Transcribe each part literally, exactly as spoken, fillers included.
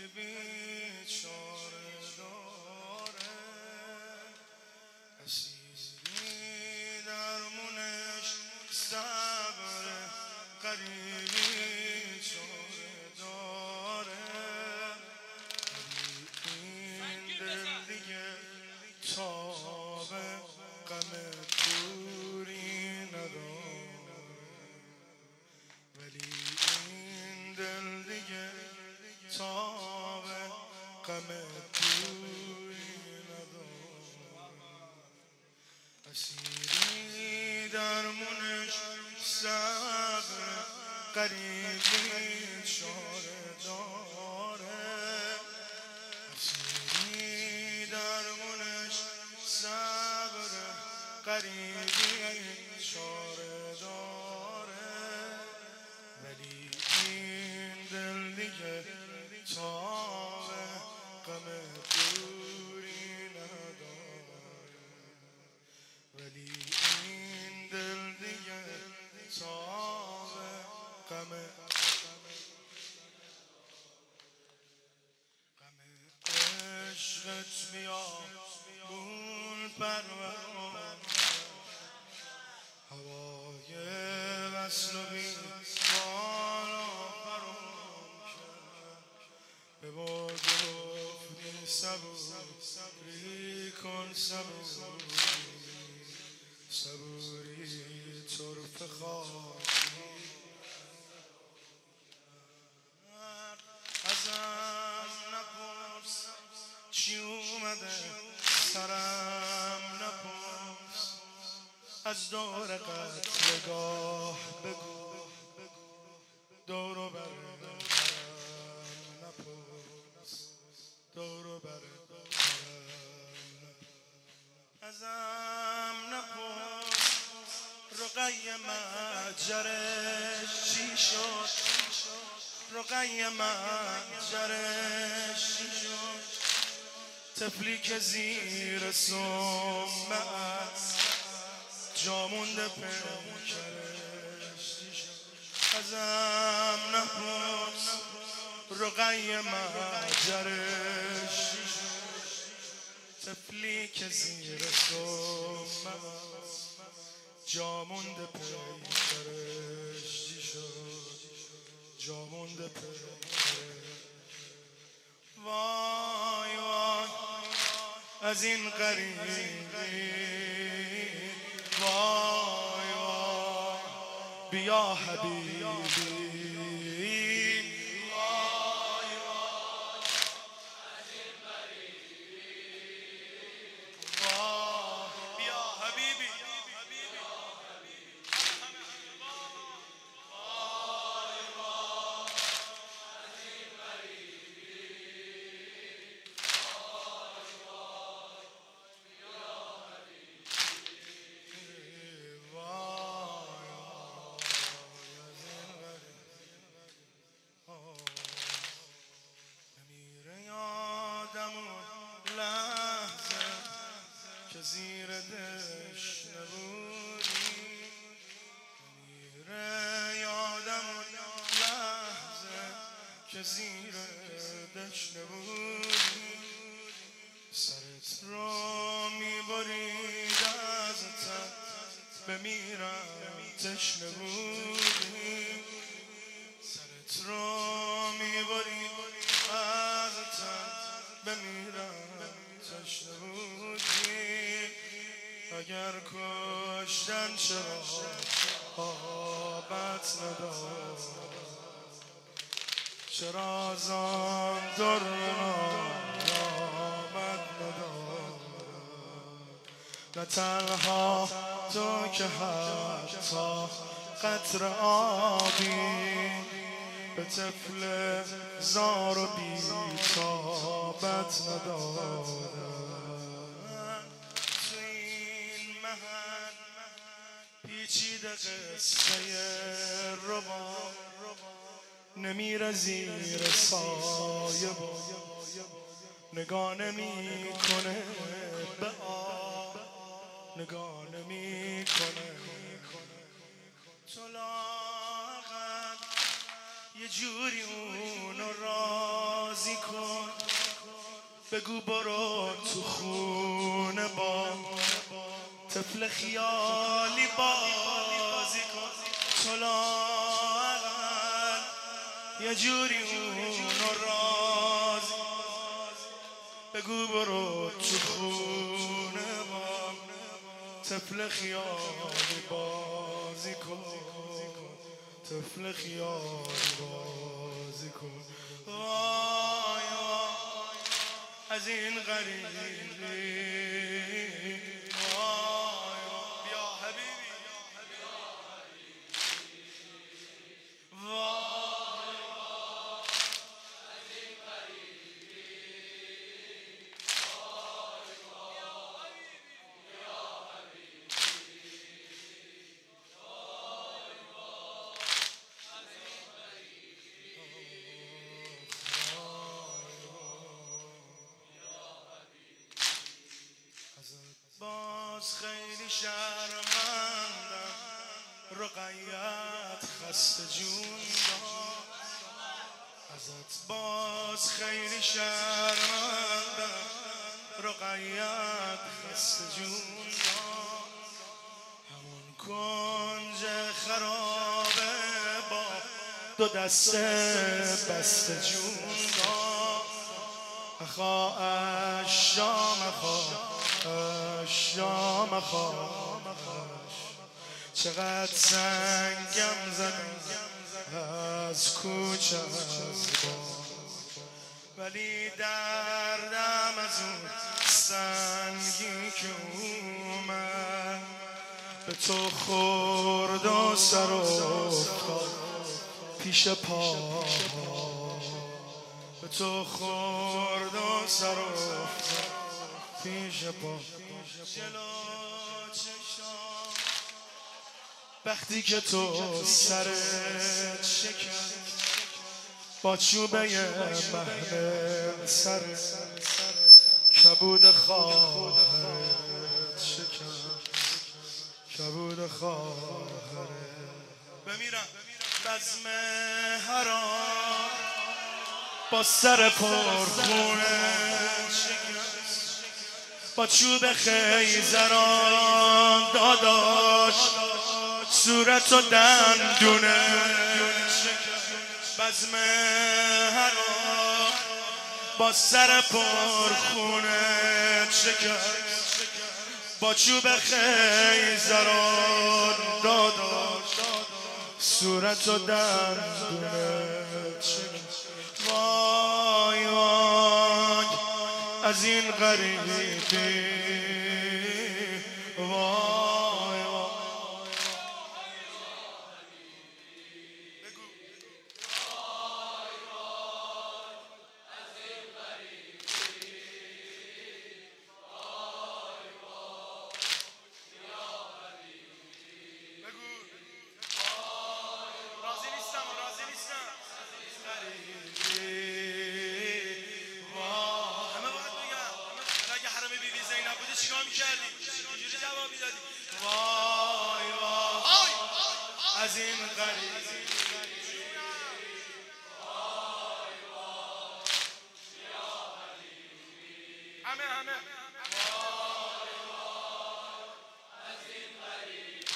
بیچاره داره، اسیری درمونش صبر غریبی چاره داره، این دل دیگه تاب غم دوری نداره، ولی این دل دیگه تاب غم دوری نداره، اسیری درمونش صبر غریبی چاره داره، اسیری درمونش صبر غریبی چاره داره، ولی این دل دیگه تاب غم دوری نداره، ولی این دل دیگه تاب غم غم عشقت بیا گل پرورم، هوای وصل و بی بالا پرام کرد، به با گفتی صبوری کن صبوری، صبوری طرف خاکی، ازم نپرس چی اومده سرم، نپرس از دور قتلگاه بگو، دورو بر برم نپرس، دورو بر برم ازم نپرس، رقی مجرش چی شد، رقی مجرش چی شد، طفلی که زیر سمه است جا مونده پیکرش چی شد، ازم نپرس رقی مجرش چی شد، طفلی که زیر سمه است جا مونده پیکرش چی شد، جا مونده پیکرش. وای وای از این غریبی، وای وای بیا حبیبی، وای وای از این غریبی، وای بیا حبیبی، لحظه که زیر دشنه بودی، میره یادم لحظه که زیر دشنه بودی، سرت رو میبرید از تن بمیرم تشنه بودی، سرت رو میبرید از تن بمیرم تشنه بودی، اگر کشتن چرا آبت نداد، چرا از آن در آمد نداد، نه تنها تو که حتی قطر آبی به طفل زار و بی تابت ندادم، تو این محل پیچیده قصه ربا نمیره زیر سایه با نگاه نمی کنه به آب، نگاه نمی کنه تو لاغر یه جوری اونو راضی کن بگو برو تو خونه با طفل خیالی بازی کن تو لااقل یه جوری اونو راضی بگو برو تو خونه با طفل خیالی بازی کن طفل خیالی بازی کن وای وای از این غریبی وای بیا حبیبی وای باز خیلی شرمندم رقیت خسته جون داد ازت باز خیلی شرمندم رقیت خسته جون داد همون کنج خرابه با دو دسته بسته جون داد اخا اشام اخا اشام اخا چقدر سنگم زدم از کوچه از بام ولی دردم از اون سنگی که اومد به تو خورد و سر افتاد پیش پا به تو خورد و سر افتاد پیش پا جلو چشام وقتی که تو سرت شکست با چوبه محمل سرت کبود خواهرت شکست کبود خواهرت بمیرم بزم حرام با سر پرخونت شکست با چوب خیزران داداش صورت و دندونه بزم حرام با سر پرخونت شکست با چوب خیزران داداش صورت و دندونت شکست وای وای از این غریبی وای وای چیکار می‌کردی؟ اینجوری جواب میدادی وای وای از این غریبی همه همه از این غریبی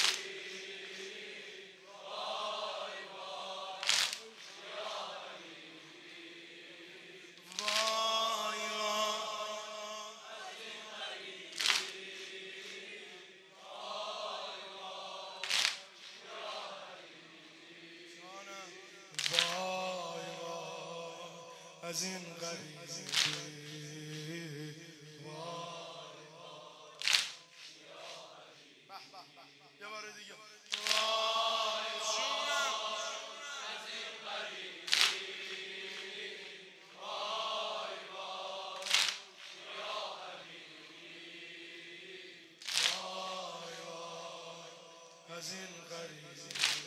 وای از این غریبی یه بار دیگه وای جونم از این غریبی وای وای یا حبیبی وای وای از این غریبی